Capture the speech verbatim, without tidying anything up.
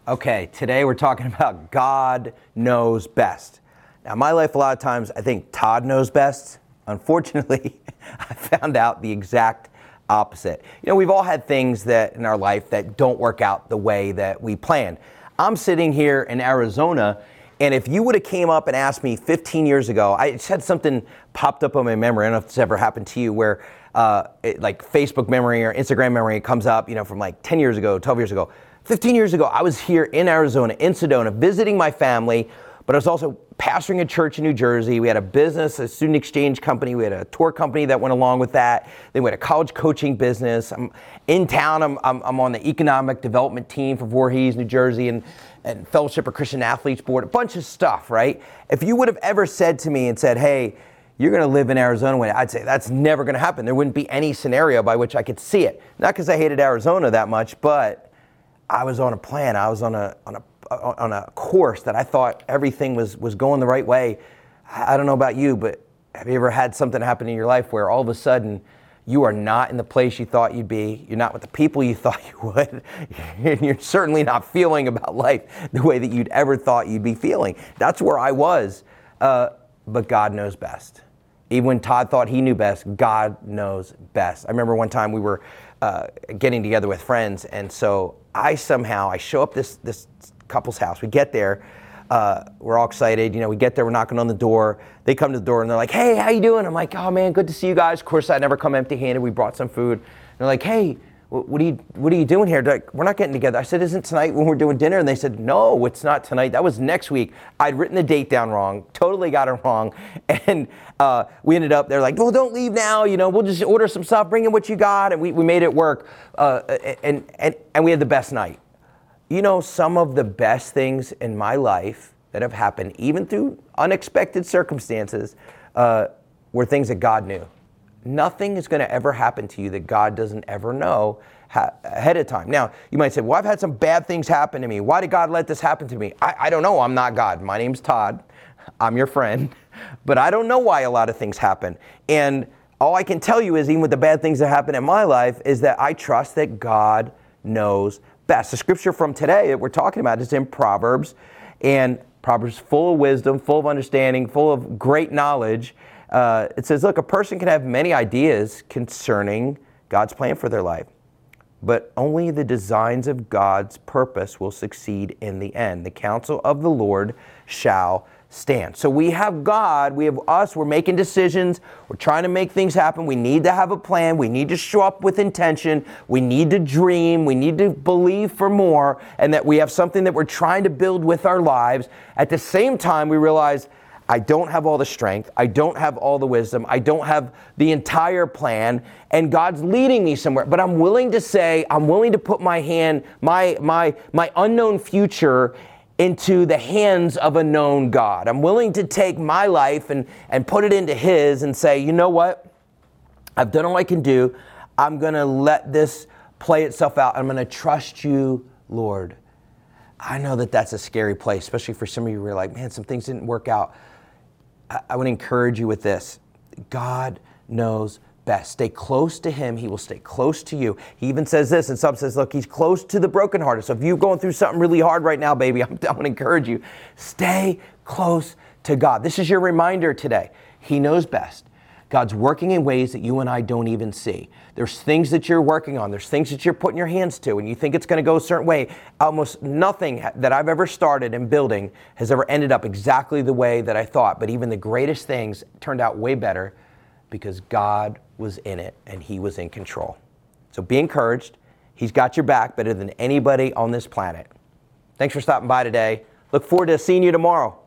Okay, today we're talking about God knows best. Now, in my life, a lot of times, I think Todd knows best. Unfortunately, I found out the exact opposite. You know, we've all had things that in our life that don't work out the way that we planned. I'm sitting here in Arizona, and if you would have came up and asked me fifteen years ago, I just had something popped up on my memory. I don't know if it's ever happened to you where uh, it, like Facebook memory or Instagram memory comes up, you know, from like ten years ago, twelve years ago. fifteen years ago, I was here in Arizona, in Sedona, visiting my family, but I was also pastoring a church in New Jersey. We had a business, a student exchange company. We had a tour company that went along with that. Then we had a college coaching business. I'm in town. I'm, I'm, I'm on the economic development team for Voorhees, New Jersey, and, and Fellowship of Christian Athletes Board, a bunch of stuff, right? If you would have ever said to me and said, hey, you're going to live in Arizona, I'd say that's never going to happen. There wouldn't be any scenario by which I could see it. Not because I hated Arizona that much, but I was on a plan. I was on a on a on a course that I thought everything was was going the right way. I don't know about you, but have you ever had something happen in your life where all of a sudden you are not in the place you thought you'd be, you're not with the people you thought you would, and you're certainly not feeling about life the way that you'd ever thought you'd be feeling? That's where I was, uh, but God knows best. Even when Todd thought he knew best, God knows best. I remember one time we were uh, getting together with friends, and so I somehow, I show up this this couple's house. We get there, uh, we're all excited. You know, we get there, we're knocking on the door. They come to the door and they're like, hey, how you doing? I'm like, oh man, good to see you guys. Of course, I never come empty-handed. We brought some food. And they're like, hey, what are you what are you doing here? They're like, we're not getting together. I said, isn't tonight when we're doing dinner? And they said, no, it's not tonight. That was next week. I'd written the date down wrong, totally got it wrong. And uh, we ended up, they're like, well, don't leave now. You know, we'll just order some stuff, bring in what you got. And we, we made it work. Uh, and, and, and we had the best night. You know, some of the best things in my life that have happened, even through unexpected circumstances, uh, were things that God knew. Nothing is going to ever happen to you that God doesn't ever know ha- ahead of time. Now, you might say, well, I've had some bad things happen to me. Why did God let this happen to me? I, I don't know. I'm not God. My name's Todd. I'm your friend. But I don't know why a lot of things happen. And all I can tell you is, even with the bad things that happen in my life, is that I trust that God knows best. The scripture from today that we're talking about is in Proverbs, and Proverbs full of wisdom, full of understanding, full of great knowledge. Uh, it says, look, a person can have many ideas concerning God's plan for their life, but only the designs of God's purpose will succeed in the end. The counsel of the Lord shall stand. So we have God, we have us, we're making decisions, we're trying to make things happen. We need to have a plan, we need to show up with intention, we need to dream, we need to believe for more, and that we have something that we're trying to build with our lives. At the same time, we realize, I don't have all the strength, I don't have all the wisdom, I don't have the entire plan, and God's leading me somewhere. But I'm willing to say, I'm willing to put my hand, my my my unknown future into the hands of a known God. I'm willing to take my life and, and put it into His and say, you know what? I've done all I can do. I'm going to let this play itself out. I'm going to trust you, Lord. I know that that's a scary place, especially for some of you who are like, man, some things didn't work out. I, I would encourage you with this. God knows best. Stay close to Him. He will stay close to you. He even says this, and some says, look, He's close to the brokenhearted. So if you're going through something really hard right now, baby, I'm, I'm going to encourage you. Stay close to God. This is your reminder today. He knows best. God's working in ways that you and I don't even see. There's things that you're working on. There's things that you're putting your hands to, and you think it's going to go a certain way. Almost nothing that I've ever started in building has ever ended up exactly the way that I thought. But even the greatest things turned out way better because God was in it and He was in control. So be encouraged. He's got your back better than anybody on this planet. Thanks for stopping by today. Look forward to seeing you tomorrow.